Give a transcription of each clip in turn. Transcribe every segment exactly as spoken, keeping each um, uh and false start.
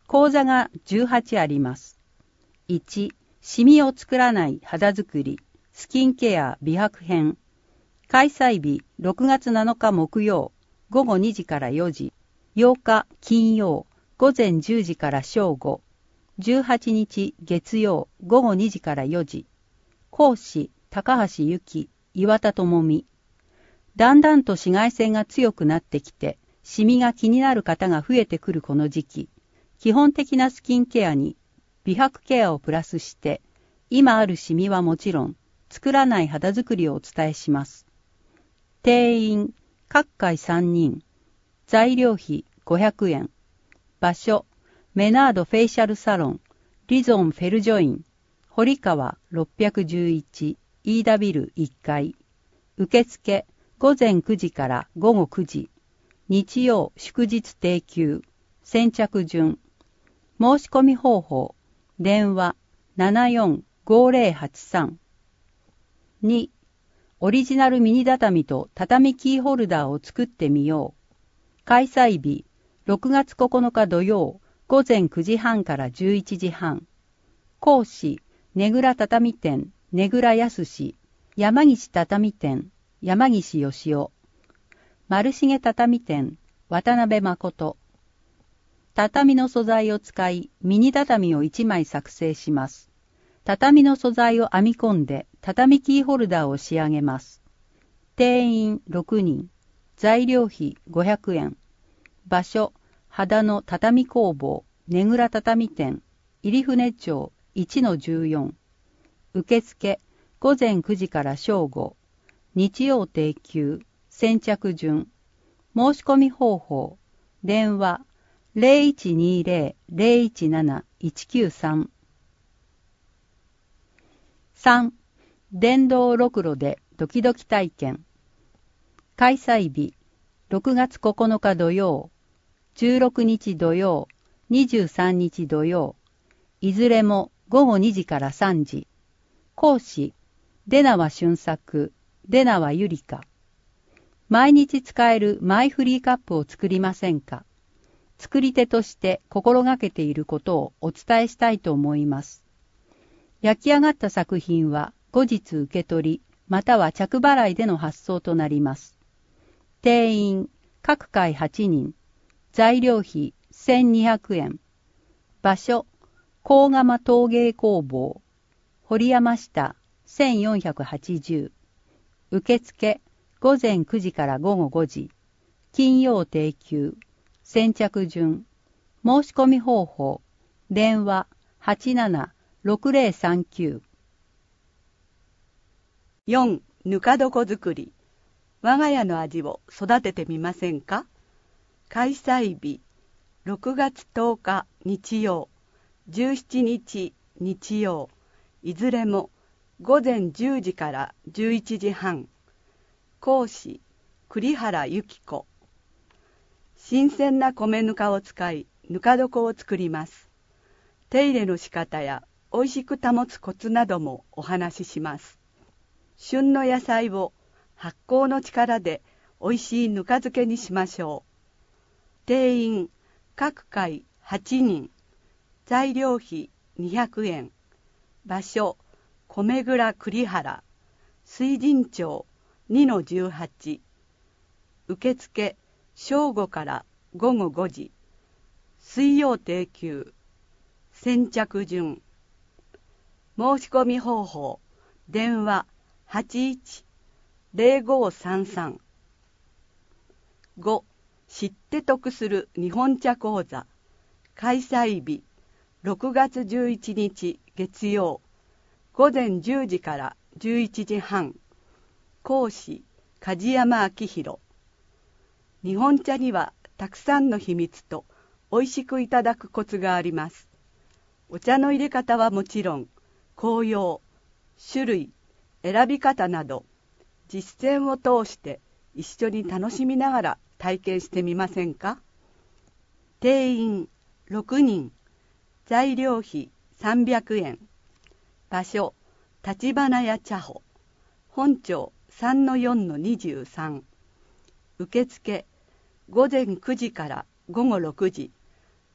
講座がじゅうはちあります。いち、シミを作らない肌作り、スキンケア美白編。開催日ろくがつなのか木曜、ごごにじからよじ、ようか金曜、午前じゅうじから正午、じゅうはちにち月曜、ごごにじからよじ。講師、高橋由紀、岩田智美。だんだんと紫外線が強くなってきて、シミが気になる方が増えてくるこの時期、基本的なスキンケアに美白ケアをプラスして、今あるシミはもちろん、作らない肌作りをお伝えします。定員、各回さんにん。材料費ごひゃくえん。場所、メナードフェイシャルサロン、リゾンフェルジョイン、堀川ろっぴゃくじゅういち、飯田ビルいっかい。受付、ごぜんくじからごごくじ。日曜、祝日定休。先着順。申し込み方法、電話 ななよんごぜろはちさん。に、オリジナルミニ畳と畳キーホルダーを作ってみよう。開催日、ろくがつここのか土曜、ごぜんくじはんからじゅういちじはん。講師、ねぐら畳店、ねぐらやすし、山岸畳店、山岸よしお。丸重畳店、渡辺誠。畳の素材を使い、ミニ畳をいちまい作成します。畳の素材を編み込んで、畳キーホルダーを仕上げます。定員ろくにん。材料費ごひゃくえん。場所、秦野畳工房、ねぐら畳店、入船町 いちのじゅうよん。受付、ごぜんくじから正午。日曜定休、先着順。申し込み方法、電話 ゼロいちにゼロ ゼロいちなないちきゅうさん。さん. 電動ろくろでドキドキ体験。開催日ろくがつここのか土曜、じゅうろくにち土曜、にじゅうさんにち土曜、いずれもごごにじからさんじ。講師、出縄俊作、出縄ゆりか。毎日使えるマイフリーカップを作りませんか。作り手として心がけていることをお伝えしたいと思います。焼き上がった作品は後日受け取り、または着払いでの発送となります。定員、各回はちにん。材料費せんにひゃくえん。場所、高釜陶芸工房、堀山下せんよんひゃくはちじゅう。受付、ごぜんくじからごごごじ。金曜定休。先着順。申し込み方法。電話 はちななろくぜろさんきゅう。 よん. ぬか床作り。我が家の味を育ててみませんか。開催日ろくがつとおか日曜、じゅうしちにち日曜、いずれもごぜんじゅうじからじゅういちじはん。講師、栗原由紀子。新鮮な米ぬかを使い、ぬか床を作ります。手入れの仕方やおいしく保つコツなどもお話しします。旬の野菜を発酵の力でおいしいぬか漬けにしましょう。定員、各回はちにん。材料費にひゃくえん。場所、米蔵栗原、水神町 にのじゅうはち。受付、正午からごごごじ。水曜定休。先着順。申し込み方法、電話 はちいちゼロごさんさん。ご. 知って得する日本茶講座。開催日ろくがつじゅういちにち月曜、ごぜんじゅうじからじゅういちじはん。講師、梶山明宏。日本茶にはたくさんの秘密とおいしくいただくコツがあります。お茶の入れ方はもちろん、効用、種類、選び方など、実践を通して一緒に楽しみながら体験してみませんか。定員ろくにん。材料費さんびゃくえん。場所、立花屋茶舗、本町 さんのよんのにじゅうさん。受付、ごぜんくじからごごろくじ。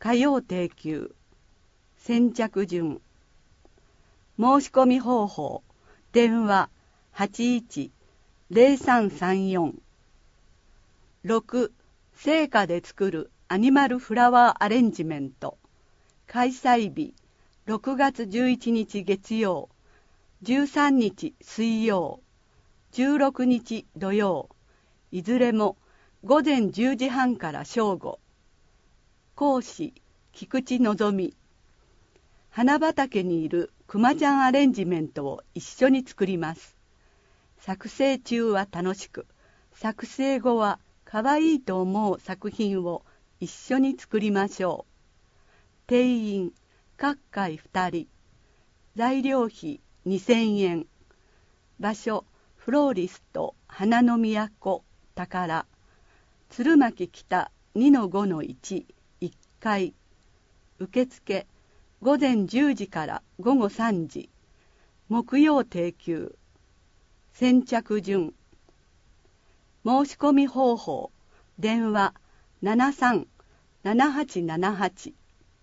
火曜定休。先着順。申し込み方法。電話 はちいち ゼロさんさんよん。ろく. 生花で作るアニマルフラワーアレンジメント。開催日ろくがつじゅういちにち月曜、じゅうさんにち水曜、じゅうろくにち土曜、いずれもごぜんじゅうじはんから正午。講師菊池のぞみ。花畑にいるくまちゃんアレンジメントを一緒に作ります。作成中は楽しく、作成後はかわいいと思う作品を一緒に作りましょう。定員各回ふたり。材料費にせんえん。場所フローリスト花の都宝。鶴巻北 にのごのいち いっかい。受付ごぜんじゅうじからごごさんじ。木曜定休。先着順。申し込み方法。電話 ななさん ななはちななはち。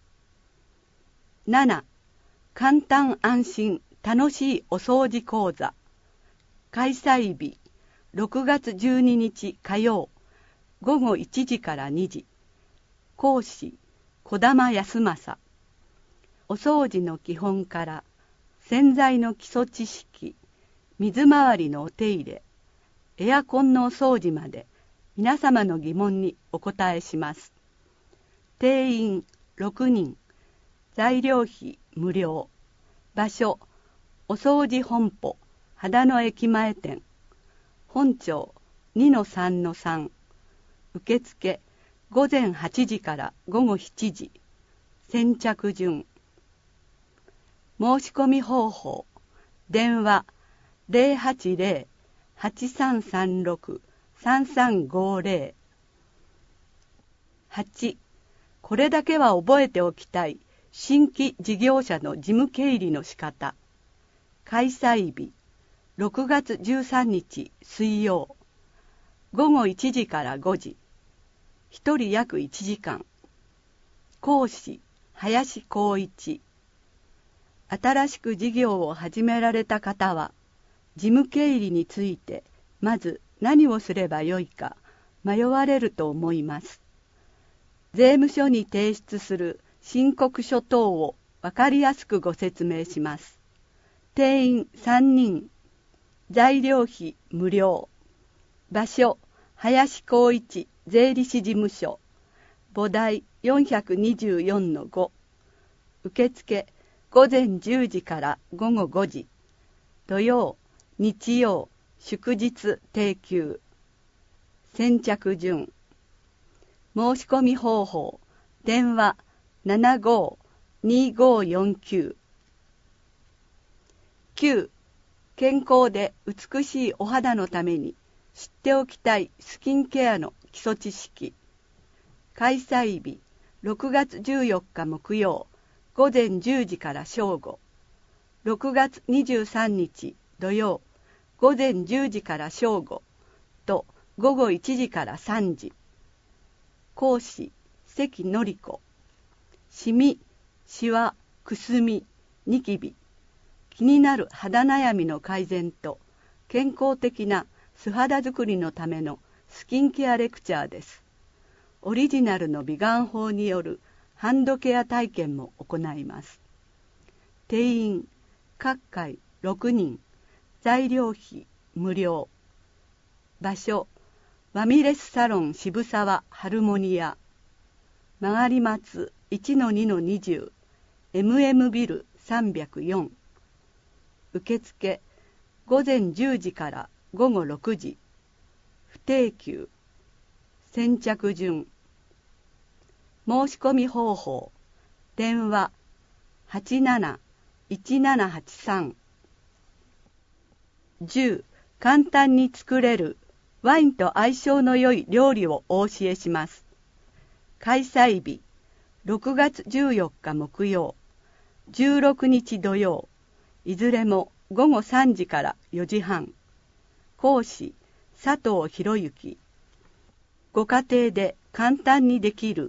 なな. 簡単安心楽しいお掃除講座。開催日ろくがつじゅうににち火曜、ごごいちじからにじ。講師児玉康政。お掃除の基本から洗剤の基礎知識、水回りのお手入れ、エアコンのお掃除まで皆様の疑問にお答えします。定員ろくにん。材料費無料。場所お掃除本舗秦野駅前店。本庁 にのさんのさん。受付ごぜんはちじからごごしちじ。先着順。申し込み方法。電話 ゼロはちゼロ はちさんさんろく さんさんごゼロ。はち. これだけは覚えておきたい新規事業者の事務経理の仕方。開催日ろくがつじゅうさんにち水曜、ごごいちじからごじ。一人約いちじかん。講師林光一。新しく事業を始められた方は、事務経理についてまず何をすればよいか迷われると思います。税務署に提出する申告書等を分かりやすくご説明します。定員さんにん。材料費無料。場所林光一税理士事務所。簿台 よんひゃくにじゅうよんのご。受付ごぜんじゅうじからごごごじ。土曜、日曜、祝日定休。先着順。申し込み方法。電話 ななご にごよんきゅう。きゅう. 健康で美しいお肌のために知っておきたいスキンケアの基礎知識。開催日ろくがつじゅうよっか木曜、ごぜんじゅうじから正午。ろくがつにじゅうさんにち土曜、ごぜんじゅうじから正午とごごいちじからさんじ。講師関典子。シミ、シワ、くすみ、ニキビ。気になる肌悩みの改善と健康的な素肌作りのためのスキンケアレクチャーです。オリジナルの美顔法によるハンドケア体験も行います。定員各回ろくにん。材料費無料。場所ファミレスサロン渋沢ハルモニア。曲がり松 いちのにのにじゅう。エムエム ビルさんびゃくよん。受付ごぜんじゅうじからごごろくじ。不定休。先着順。申し込み方法。電話 はちなないちななはちさん。じゅう. 簡単に作れるワインと相性の良い料理をお教えします。開催日ろくがつじゅうよっか木曜、じゅうろくにち土曜、いずれもごごさんじからよじはん。講師佐藤博之。ご家庭で簡単にできる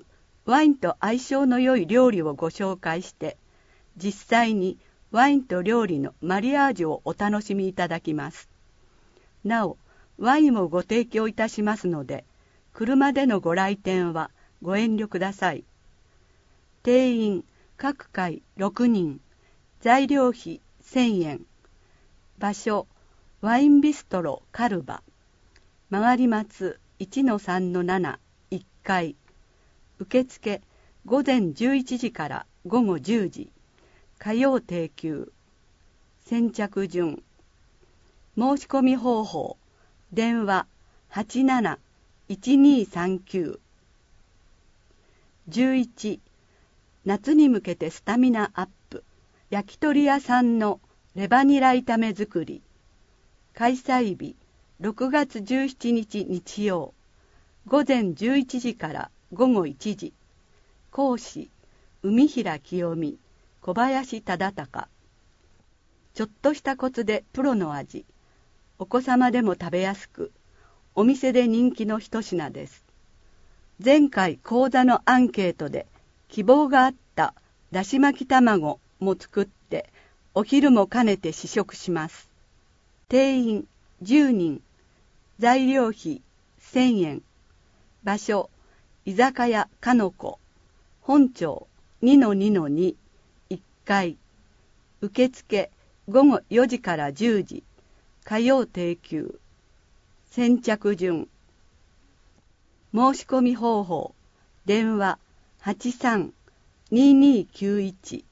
ワインと相性の良い料理をご紹介して、実際にワインと料理のマリアージュをお楽しみいただきます。なお、ワインをご提供いたしますので、車でのご来店はご遠慮ください。定員各回ろくにん、材料費せんえん。場所、ワインビストロカルバ、曲がり松 いちのさんのなな、いっかい。受付午前じゅういちじから午後じゅうじ。火曜定休。先着順。申し込み方法。電話 はちなな いちにさんきゅう。じゅういち. 夏に向けてスタミナアップ。焼き鳥屋さんのレバニラ炒め作り。開催日ろくがつじゅうしちにち日曜。午前じゅういちじから午後いちじ。講師海平清美、小林忠孝。ちょっとしたコツでプロの味。お子様でも食べやすく、お店で人気の一品です。前回講座のアンケートで希望があっただし巻き卵も作ってお昼も兼ねて試食します。定員じゅうにん、材料費せんえん。場所、居酒屋かのこ、本町 にのにのに、いっかい。受付午後よじからじゅうじ。火曜定休。先着順。申し込み方法。電話 はちさん ににきゅういち。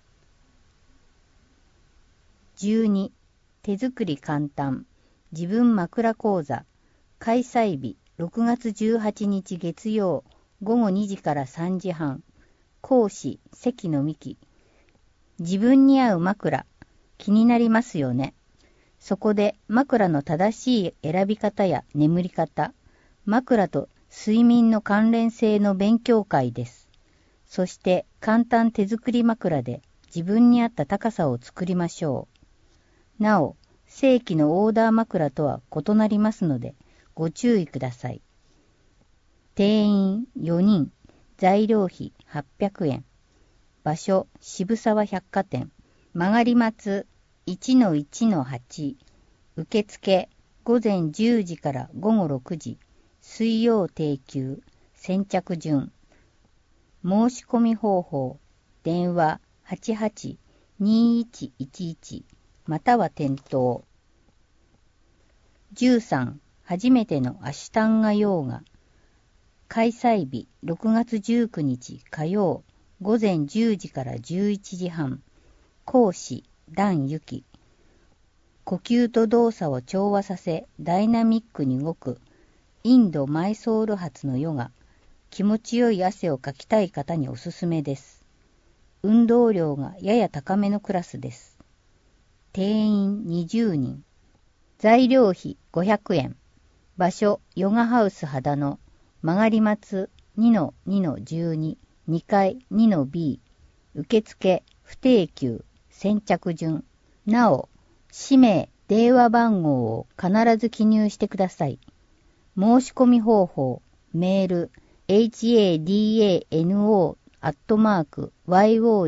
じゅうに. 手作り簡単自分枕講座。開催日ろくがつじゅうはちにち月曜午後にじからさんじはん。講師関野美希。自分に合う枕気になりますよね。そこで枕の正しい選び方や眠り方、枕と睡眠の関連性の勉強会です。そして簡単手作り枕で自分に合った高さを作りましょう。なお、正規のオーダー枕とは異なりますのでご注意ください。定員よにん、材料費はっぴゃくえん。場所、渋沢百貨店、曲がり松 いちのいちのはち。受付午前じゅうじから午後ろくじ。水曜定休。先着順。申し込み方法。電話 はちはち にいちいちいち または店頭。じゅうさん. 初めてのアシュタンガヨーガ。開催日ろくがつじゅうくにち火曜午前じゅうじからじゅういちじはん。講師段由紀。呼吸と動作を調和させダイナミックに動くインドマイソール発のヨガ。気持ちよい汗をかきたい方におすすめです。運動量がやや高めのクラスです。定員にじゅうにん。材料費ごひゃくえん。場所ヨガハウス秦野、曲がり松 にのにのじゅうに、にかい にのビー。受付不定休。先着順。なお、氏名、電話番号を必ず記入してください。申し込み方法、メール、エイチエーディーエーエヌオー アットマーク ヨ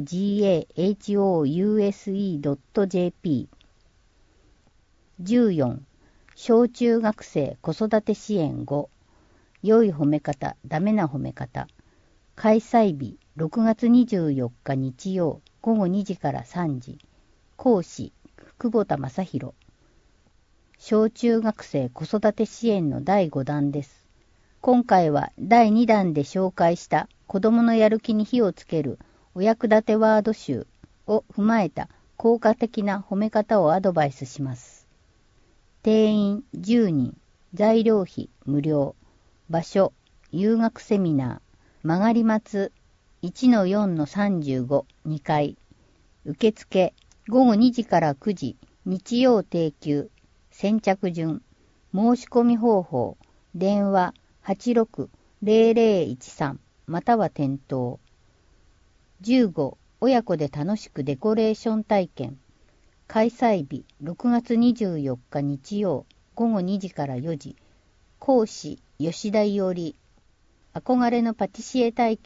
ガドットジェーピー。じゅうよん. 小中学生子育て支援ご。良い褒め方、ダメな褒め方。開催日ろくがつにじゅうよっか日曜午後にじからさんじ。講師久保田正宏。小中学生子育て支援のだいごだんです。今回はだいにだんで紹介した子どものやる気に火をつけるお役立てワード集を踏まえた効果的な褒め方をアドバイスします。定員じゅうにん、材料費無料。場所遊学セミナー、曲がり松 いちのよんのさんじゅうご、にかい。受付ごごにじからくじ、日曜定休。先着順。申し込み方法。電話 はちろく ゼロゼロいちさん または店頭。じゅうご. 親子で楽しくデコレーション体験。開催日ろくがつにじゅうよっか日曜午後にじからよじ。講師吉田伊織。憧れのパティシエ体験。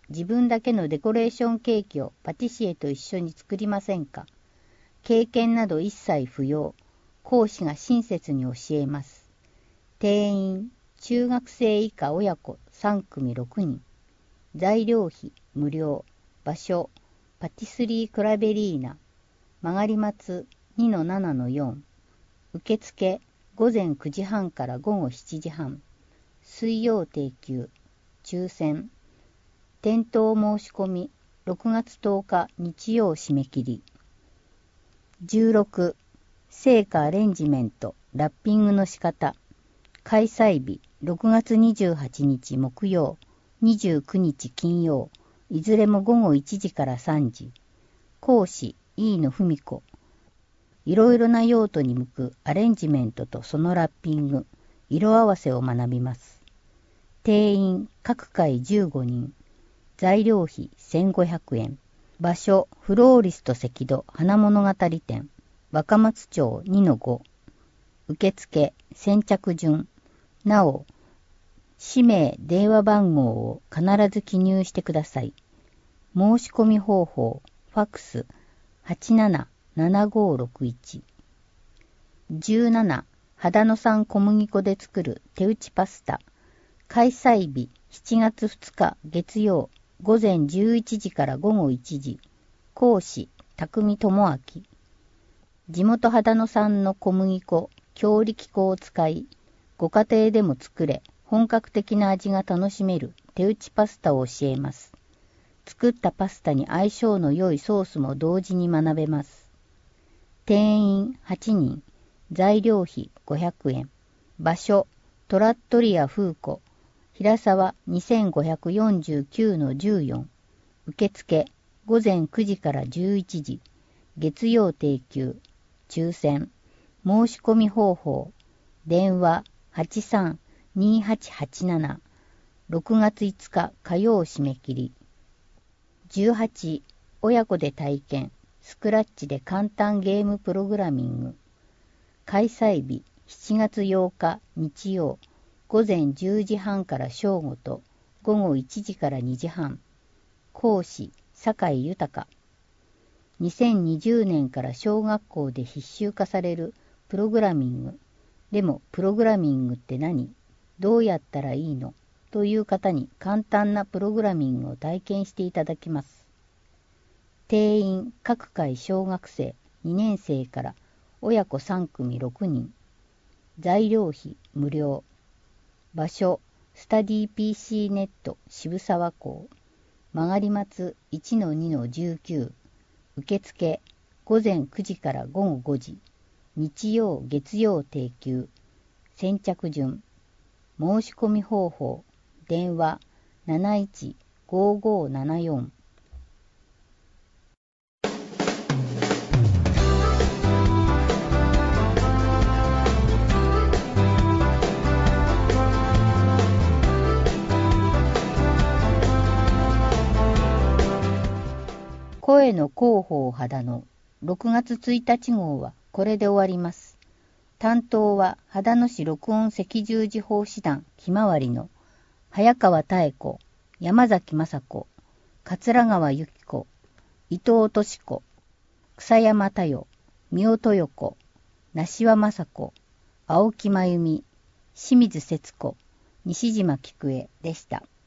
自分だけのデコレーションケーキをパティシエと一緒に作りませんか。経験など一切不要。講師が親切に教えます。定員、中学生以下親子さん組ろくにん。材料費無料。場所、パティスリークラベリーナ。曲がり松 にのななのよん。受付、午前くじはんから午後しちじはん。水曜定休。抽選。店頭申し込み、ろくがつとおか日曜締め切り。じゅうろく、聖火アレンジメント、ラッピングの仕方。開催日、ろくがつにじゅうはちにち木曜、にじゅうくにち金曜、いずれも午後いちじからさんじ。講師、飯野文子。いろいろな用途に向くアレンジメントとそのラッピング、色合わせを学びます。定員、各回じゅうごにん。材料費せんごひゃくえん。場所、フローリスト赤土花物語店。若松町 にのご。受付、先着順。なお、氏名、電話番号を必ず記入してください。申し込み方法、ファックス、はちななななごろくいち。じゅうなな、秦野産小麦粉で作る手打ちパスタ。開催日、しちがつふつか月曜、午前じゅういちじから午後いちじ。講師、匠智明。地元秦野産の小麦粉、強力粉を使い、ご家庭でも作れ、本格的な味が楽しめる手打ちパスタを教えます。作ったパスタに相性の良いソースも同時に学べます。定員はちにん、材料費ごひゃくえん。場所、トラットリアフーコ、平沢 にせんごひゃくよんじゅうきゅうのじゅうよん。受付、午前くじからじゅういちじ。月曜定休。抽選。申し込み方法。電話 はちさんにはちはちなな。ろくがついつか火曜締め切り。じゅうはち、親子で体験。スクラッチで簡単ゲームプログラミング。開催日しちがつようか日曜。午前じゅうじはんから正午と午後いちじからにじはん。講師、酒井豊。にせんにじゅうねんから小学校で必修化されるプログラミング。でもプログラミングって何？どうやったらいいの？という方に簡単なプログラミングを体験していただきます。定員各回小学生にねんせいから親子さん組ろくにん。材料費無料。場所、スタディ ピーシー ネット渋沢校。曲がり松 いちのにのじゅうきゅう。受付、午前くじから午後ごじ。日曜月曜定休。先着順。申し込み方法。電話 なないちごーごーななよん。声の広報秦野ろくがつついたち号はこれで終わります。担当は秦野市録音赤十字奉仕団ひまわりの早川妙子、山崎雅子、桂川由紀子、伊藤敏子、草山太代、三尾豊子、梨輪雅子、青木真由美、清水節子、西島菊江でした。